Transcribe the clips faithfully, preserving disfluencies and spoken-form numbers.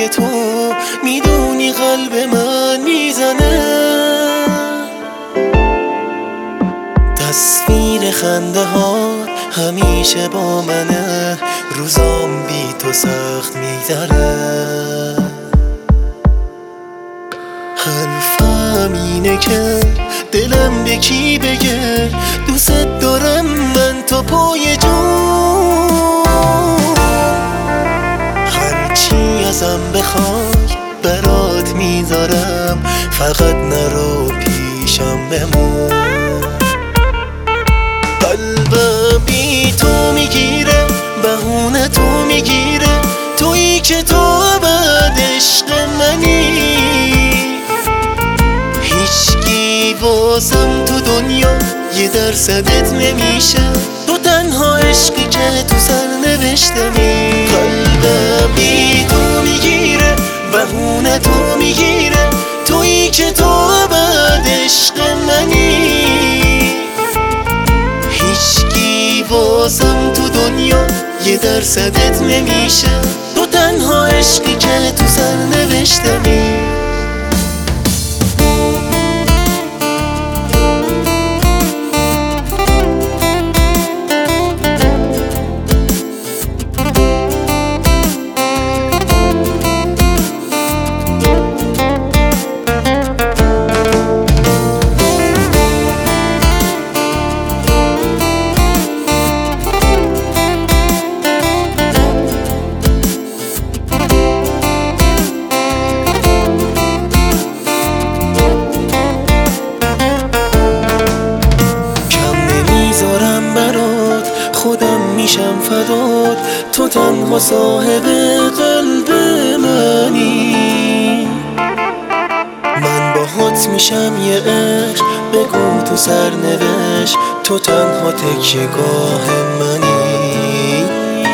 پای تو میدونی قلب من میزنه. تصویر خنده ها همیشه با منه، روزام بی تو سخت میگذره. حرفم اینه که دلم به کی بگه دوست دارم من تا پای جون. هرچی ازم بخوای برات میذارم، فقط نرو پیشم بمون. قلبم بی تو میگیره، بهونه تو میگیره، تویی که تو ابد عشق منی. هیچکی واسم تو دنیا یه درصدت نمیشه، تو تنها عشقی که تو سرنوشتمی. قلبم بی تو میگیره، بهونه تو میگیره، تویی که تو ابد عشق منی. هیچکی واسم تو دنیا یه درصدت نمیشه، تو تنها عشقی که تو سرنوشتمی. خودم میشم فدات، تو تنها صاحب قلب منی. من باهات میشم یه عشق، بگو تو سرنوشت، تو تنها تکیه‌گاه منی.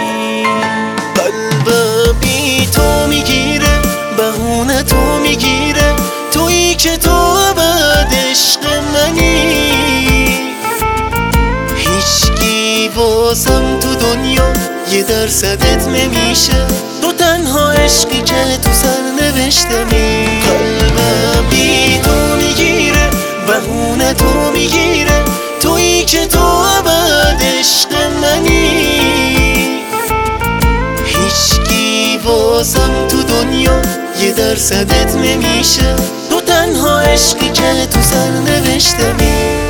قلبم بی تو میگیره، بهونه تو میگیره، تویی که تو ابد عشق منی. هیچکی واسم تو دنیا یه درصدت نمیشه، تو تنها عشقی که تو سرنوشتمی. قلبم بی تو میگیره، بهونه تو میگیره، تویی که تو ابد عشق منی. هیچکی واسم تو دنیا یه درصدت نمیشه، تو تنها عشقی که تو سرنوشتمی.